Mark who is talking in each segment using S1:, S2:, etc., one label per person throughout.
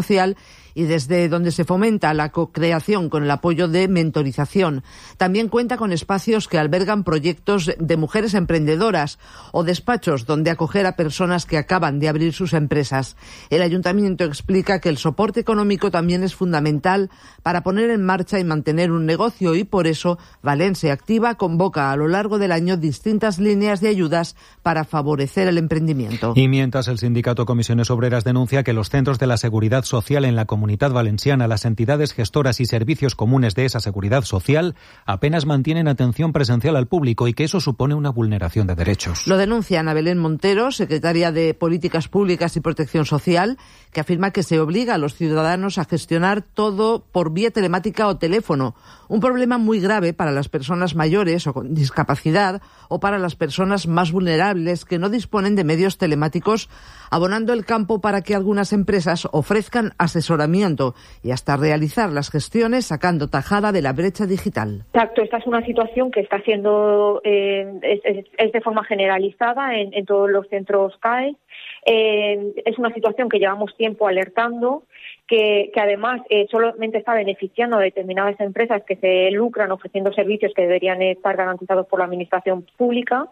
S1: social y desde donde se fomenta la co-creación con el apoyo de mentorización. También cuenta con espacios que albergan proyectos de mujeres emprendedoras o despachos donde acoger a personas que acaban de abrir sus empresas. El ayuntamiento explica que el soporte económico también es fundamental para poner en marcha y mantener un negocio y por eso Valencia Activa convoca a lo largo del año distintas líneas de ayudas para favorecer el emprendimiento.
S2: Y mientras el sindicato Comisiones Obreras denuncia que los centros de la seguridad social en la Comunidad Valenciana, las entidades gestoras y servicios comunes de esa seguridad social apenas mantienen atención presencial al público y que eso supone una vulneración de derechos.
S1: Lo denuncia Ana Belén Montero, secretaria de Políticas Públicas y Protección Social, que afirma que se obliga a los ciudadanos a gestionar todo por vía telemática o teléfono, un problema muy grave para las personas mayores o con discapacidad o para las personas más vulnerables que no disponen de medios telemáticos, abonando el campo para que algunas empresas ofrezcan asesoramiento y hasta realizar las gestiones sacando tajada de la brecha digital.
S3: Exacto, esta es una situación que está siendo es de forma generalizada en todos los centros CAE. Es una situación que llevamos tiempo alertando, que además solamente está beneficiando a determinadas empresas que se lucran ofreciendo servicios que deberían estar garantizados por la administración pública.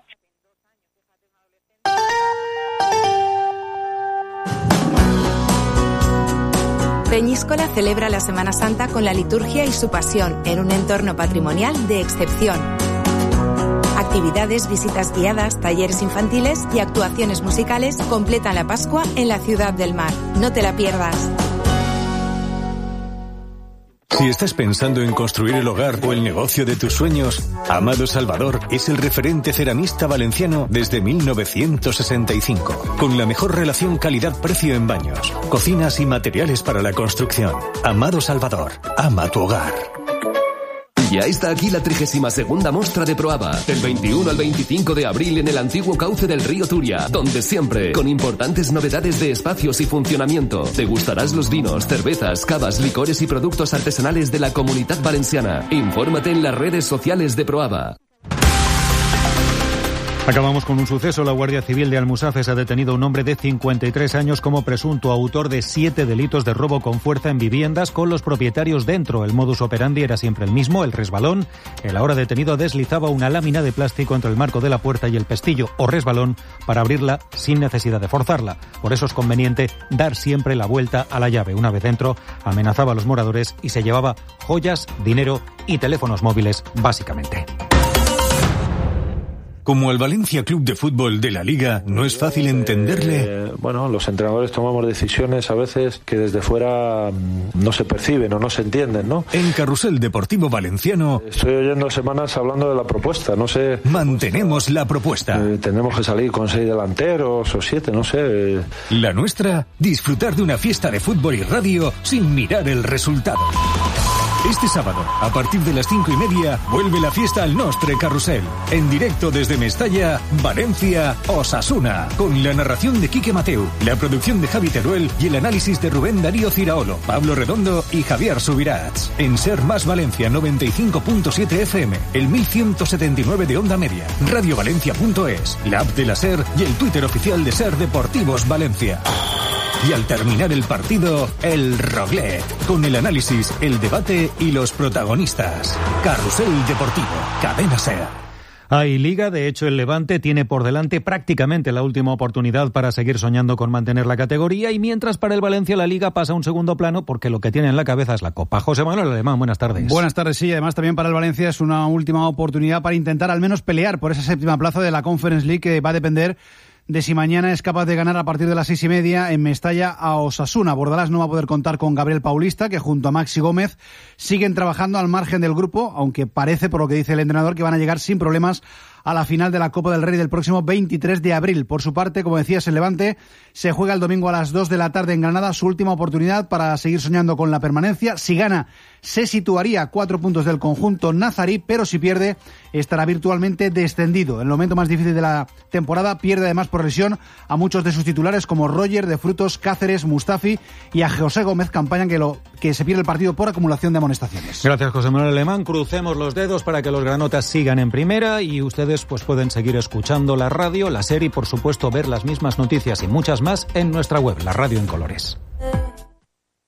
S4: Peñíscola celebra la Semana Santa con la liturgia y su pasión en un entorno patrimonial de excepción. Actividades, visitas guiadas, talleres infantiles y actuaciones musicales completan la Pascua en la Ciudad del Mar. No te la pierdas.
S5: Si estás pensando en construir el hogar o el negocio de tus sueños, Amado Salvador es el referente ceramista valenciano desde 1965, con la mejor relación calidad-precio en baños, cocinas y materiales para la construcción. Amado Salvador, ama tu hogar.
S6: Ya está aquí la 32ª Mostra de Proaba, del 21 al 25 de abril en el antiguo cauce del río Turia, donde siempre, con importantes novedades de espacios y funcionamiento. Degustarás los vinos, cervezas, cavas, licores y productos artesanales de la Comunidad Valenciana. Infórmate en las redes sociales de Proaba.
S2: Acabamos con un suceso. La Guardia Civil de Almusafes ha detenido a un hombre de 53 años como presunto autor de 7 delitos de robo con fuerza en viviendas con los propietarios dentro. El modus operandi era siempre el mismo, el resbalón. El ahora detenido deslizaba una lámina de plástico entre el marco de la puerta y el pestillo o resbalón para abrirla sin necesidad de forzarla. Por eso es conveniente dar siempre la vuelta a la llave. Una vez dentro, amenazaba a los moradores y se llevaba joyas, dinero y teléfonos móviles, básicamente.
S5: Como al Valencia Club de Fútbol de la Liga, no es fácil entenderle.
S7: Los entrenadores tomamos decisiones a veces que desde fuera no se perciben o no se entienden, ¿no?
S5: En Carrusel Deportivo Valenciano...
S7: Estoy oyendo semanas hablando de la propuesta, no sé...
S5: Mantenemos la propuesta.
S7: Tenemos que salir con 6 delanteros o 7, no sé...
S5: La nuestra, disfrutar de una fiesta de fútbol y radio sin mirar el resultado. Este sábado, a partir de las 5:30, vuelve la fiesta al Nostre Carrusel. En directo desde Mestalla, Valencia, Osasuna. Con la narración de Quique Mateu, la producción de Javi Teruel y el análisis de Rubén Darío Ciraolo, Pablo Redondo y Javier Subirats. En Ser Más Valencia 95.7 FM, el 1179 de Onda Media, radiovalencia.es, la app de la Ser y el Twitter oficial de Ser Deportivos Valencia. Y al terminar el partido, el Roglet, con el análisis, el debate y los protagonistas. Carrusel Deportivo, Cadena Ser.
S2: Hay Liga, de hecho el Levante tiene por delante prácticamente la última oportunidad para seguir soñando con mantener la categoría y mientras para el Valencia la Liga pasa a un segundo plano porque lo que tiene en la cabeza es la Copa. José Manuel Alemán, buenas tardes.
S8: Buenas tardes, sí, además también para el Valencia es una última oportunidad para intentar al menos pelear por esa séptima plaza de la Conference League que va a depender de si mañana es capaz de ganar a partir de las 6:30 en Mestalla a Osasuna. Bordalás no va a poder contar con Gabriel Paulista, que junto a Maxi Gómez siguen trabajando al margen del grupo, aunque parece, por lo que dice el entrenador, que van a llegar sin problemas a la final de la Copa del Rey del próximo 23 de abril. Por su parte, como decías, el Levante se juega el domingo a las 2 de la tarde en Granada, su última oportunidad para seguir soñando con la permanencia. Si gana, se situaría a 4 puntos del conjunto nazarí, pero si pierde, estará virtualmente descendido. En el momento más difícil de la temporada, pierde además por lesión a muchos de sus titulares como Roger, De Frutos, Cáceres, Mustafi y a José Gómez, campaña que se pierde el partido por acumulación de amonestaciones.
S2: Gracias, José Manuel Alemán. Crucemos los dedos para que los granotas sigan en primera y ustedes pues pueden seguir escuchando la radio, la serie y por supuesto ver las mismas noticias y muchas más en nuestra web, La Radio en Colores.